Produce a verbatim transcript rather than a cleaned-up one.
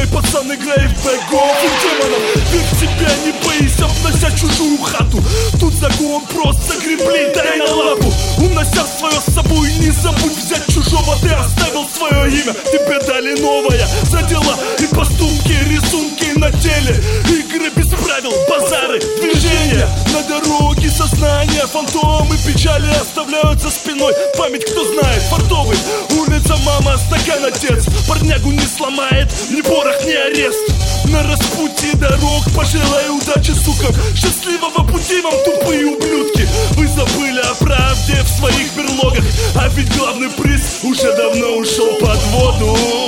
пацан, играй в бэгов и демонов. Ты в себя не боись, обнося чужую хату. Тут загон просто гребли, дай на лапу. Унося свое с собой, не забудь взять чужого. Ты оставил свое имя, тебе дали новое. За дела и поступки, рисунки на теле. Игры без правил, базары, движения. На дороге сознания, фантомы печали оставляют за спиной. Память кто знает, фартовый. Улица, мама, стакан, отец. Парнягу не сломает, ни порох, ни арест. На распутье дорог пожелай удачи, сукам. Счастливого пути вам, тупые ублюдки. Вы забыли о правде в своих берлогах. А ведь главный приз уже давно ушел под воду.